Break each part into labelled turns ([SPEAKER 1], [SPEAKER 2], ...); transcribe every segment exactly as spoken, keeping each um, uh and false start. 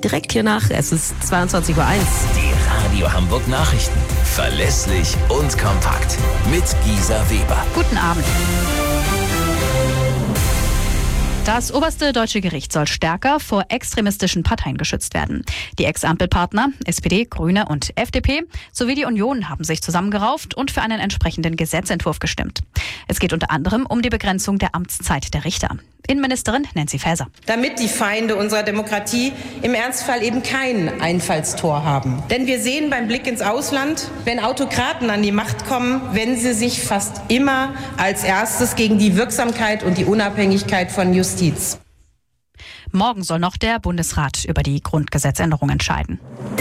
[SPEAKER 1] direkt hier nach. Es ist zweiundzwanzig Uhr eins.
[SPEAKER 2] Die Radio Hamburg Nachrichten. Verlässlich und kompakt. Mit Gisa Weber.
[SPEAKER 3] Guten Abend. Das oberste deutsche Gericht soll stärker vor extremistischen Parteien geschützt werden. Die Ex-Ampelpartner S P D, Grüne und F D P sowie die Union haben sich zusammengerauft und für einen entsprechenden Gesetzentwurf gestimmt. Es geht unter anderem um die Begrenzung der Amtszeit der Richter. Innenministerin Nancy Faeser.
[SPEAKER 4] Damit die Feinde unserer Demokratie im Ernstfall eben kein Einfallstor haben. Denn wir sehen beim Blick ins Ausland, wenn Autokraten an die Macht kommen, wenden sie sich fast immer als erstes gegen die Wirksamkeit und die Unabhängigkeit von Justiz.
[SPEAKER 3] Morgen soll noch der Bundesrat über die Grundgesetzänderung entscheiden.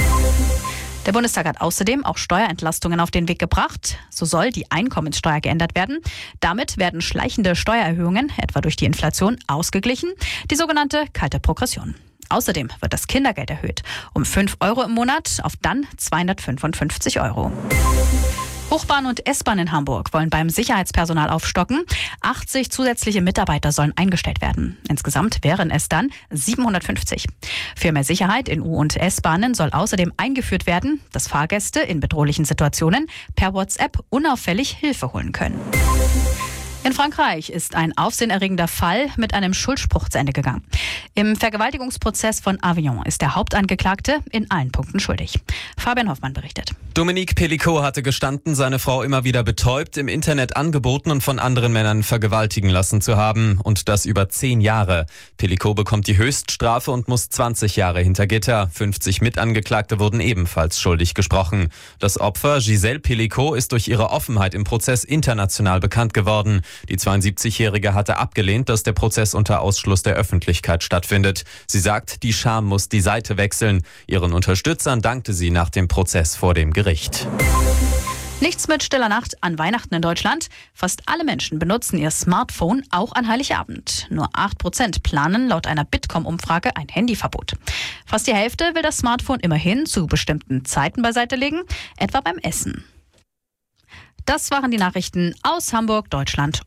[SPEAKER 3] Der Bundestag hat außerdem auch Steuerentlastungen auf den Weg gebracht. So soll die Einkommenssteuer geändert werden. Damit werden schleichende Steuererhöhungen, etwa durch die Inflation, ausgeglichen. Die sogenannte kalte Progression. Außerdem wird das Kindergeld erhöht. Um fünf Euro im Monat auf dann zweihundertfünfundfünfzig Euro. Hochbahn und S-Bahn in Hamburg wollen beim Sicherheitspersonal aufstocken. achtzig zusätzliche Mitarbeiter sollen eingestellt werden. Insgesamt wären es dann siebenhundertfünfzig. Für mehr Sicherheit in U- und S-Bahnen soll außerdem eingeführt werden, dass Fahrgäste in bedrohlichen Situationen per WhatsApp unauffällig Hilfe holen können. In Frankreich ist ein aufsehenerregender Fall mit einem Schuldspruch zu Ende gegangen. Im Vergewaltigungsprozess von Avignon ist der Hauptangeklagte in allen Punkten schuldig. Fabian Hoffmann berichtet.
[SPEAKER 5] Dominique Pellicot hatte gestanden, seine Frau immer wieder betäubt, im Internet angeboten und von anderen Männern vergewaltigen lassen zu haben. Und das über zehn Jahre. Pellicot bekommt die Höchststrafe und muss zwanzig Jahre hinter Gitter. fünfzig Mitangeklagte wurden ebenfalls schuldig gesprochen. Das Opfer, Gisèle Pellicot, ist durch ihre Offenheit im Prozess international bekannt geworden. Die zweiundsiebzigjährige hatte abgelehnt, dass der Prozess unter Ausschluss der Öffentlichkeit stattfindet. Sie sagt, die Scham muss die Seite wechseln. Ihren Unterstützern dankte sie nach dem Prozess vor dem Gericht.
[SPEAKER 3] Nichts mit stiller Nacht an Weihnachten in Deutschland. Fast alle Menschen benutzen ihr Smartphone auch an Heiligabend. Nur acht Prozent planen laut einer Bitkom-Umfrage ein Handyverbot. Fast die Hälfte will das Smartphone immerhin zu bestimmten Zeiten beiseite legen, etwa beim Essen. Das waren die Nachrichten aus Hamburg, Deutschland